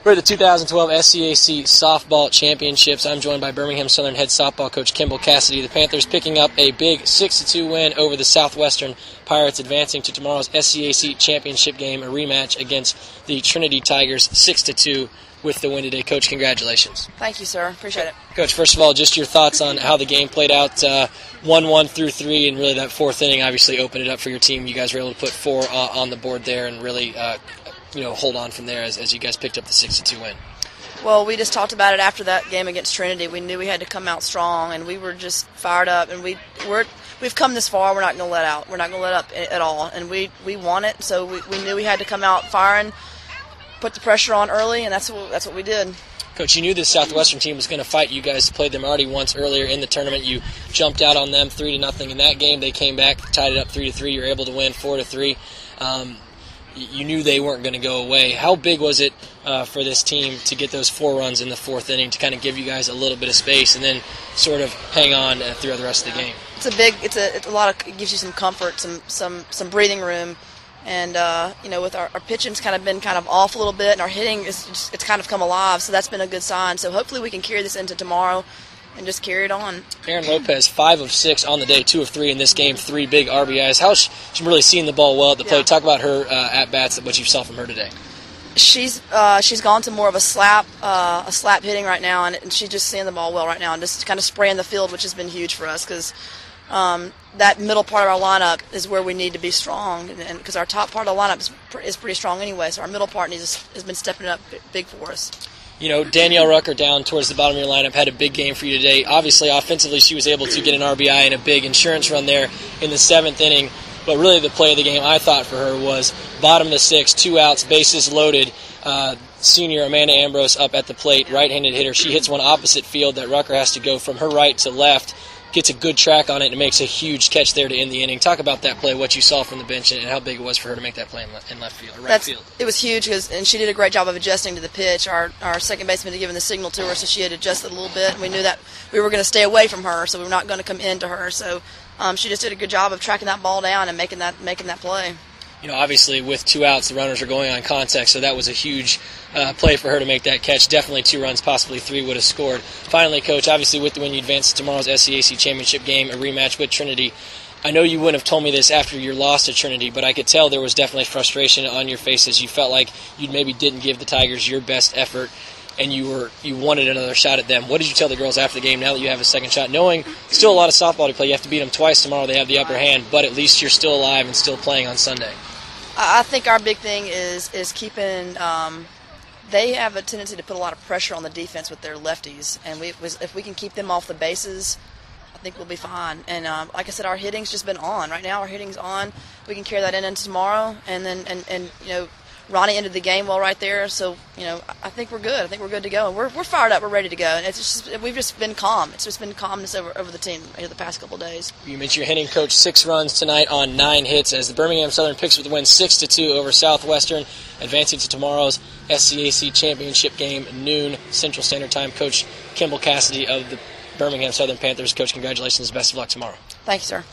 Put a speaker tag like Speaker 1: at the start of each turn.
Speaker 1: We're at the 2012 SCAC Softball Championships. I'm joined by Birmingham Southern head softball coach Kimball Cassidy. The Panthers picking up a big 6-2 win over the Southwestern Pirates, advancing to tomorrow's SCAC Championship game, a rematch against the Trinity Tigers, 6-2 with the win today. Coach, congratulations.
Speaker 2: Thank you, sir. Appreciate it.
Speaker 1: Coach, first of all, just your thoughts on how the game played out, 1-1 through 3, and really that fourth inning obviously opened it up for your team. You guys were able to put 4 on the board there and really hold on from there as you guys picked up the 6-2 win.
Speaker 2: Well, we just talked about it after that game against Trinity. We knew we had to come out strong, and we were just fired up. And we've come this far. We're not going to let out. We're not going to let up at all. And we want it, so we knew we had to come out firing, put the pressure on early, and that's what we did.
Speaker 1: Coach, you knew this Southwestern team was going to fight. You guys played them already once earlier in the tournament. You jumped out on them 3-0 in that game. They came back, tied it up 3-3. You were able to win 4-3. You knew they weren't going to go away. How big was it for this team to get those 4 runs in the fourth inning to kind of give you guys a little bit of space and then sort of hang on throughout the rest of the game?
Speaker 2: It gives you some comfort, some breathing room, and with our pitching's kind of been kind of off a little bit, and our hitting it's kind of come alive, so that's been a good sign. So hopefully we can carry this into tomorrow and just carry it on.
Speaker 1: Aaron Lopez, 5 of 6 on the day, 2 of 3 in this game, 3 big RBIs. How's she really seeing the ball well at the plate? Talk about her at-bats, what you saw from her today.
Speaker 2: She's gone to more of a slap hitting right now, and she's just seeing the ball well right now and just kind of spraying the field, which has been huge for us because that middle part of our lineup is where we need to be strong, and because our top part of the lineup is pretty strong anyway, so our middle part has been stepping up big for us.
Speaker 1: Danielle Rucker down towards the bottom of your lineup had a big game for you today. Obviously, offensively, she was able to get an RBI and a big insurance run there in the 7th inning. But really the play of the game, I thought, for her was bottom of the 6th, 2 outs, bases loaded. Senior Amanda Ambrose up at the plate, right-handed hitter. She hits one opposite field that Rucker has to go from her right to left, gets a good track on it, and makes a huge catch there to end the inning. Talk about that play, what you saw from the bench, and how big it was for her to make that play in left field, or right field.
Speaker 2: It was huge, and she did a great job of adjusting to the pitch. Our second baseman had given the signal to her, so she had adjusted a little bit, and we knew that we were going to stay away from her, so we were not going to come into her. So she just did a good job of tracking that ball down and making that play.
Speaker 1: Obviously with 2 outs, the runners are going on contact, so that was a huge play for her to make that catch. Definitely 2 runs, possibly 3 would have scored. Finally, Coach, obviously with the win, you advance to tomorrow's SCAC Championship game, a rematch with Trinity. I know you wouldn't have told me this after your loss to Trinity, but I could tell there was definitely frustration on your faces. You felt like you maybe didn't give the Tigers your best effort, and you wanted another shot at them. What did you tell the girls after the game now that you have a second shot, knowing still a lot of softball to play? You have to beat them twice tomorrow. They have the upper hand, but at least you're still alive and still playing on Sunday.
Speaker 2: I think our big thing is keeping. They have a tendency to put a lot of pressure on the defense with their lefties, and if we can keep them off the bases, I think we'll be fine. And like I said, our hitting's just been on. Right now, our hitting's on. We can carry that into tomorrow, and then Ronnie ended the game well right there. So I think we're good. I think we're good to go. And we're fired up. We're ready to go. And we've just been calm. It's just been calmness over the team the past couple of days.
Speaker 1: You mentioned your hitting coach, 6 runs tonight on 9 hits as the Birmingham Southern picks up the win 6-2 over Southwestern, advancing to tomorrow's SCAC Championship game, noon Central Standard Time. Coach Kimball Cassidy of the Birmingham Southern Panthers. Coach, congratulations. Best of luck tomorrow.
Speaker 2: Thank you, sir.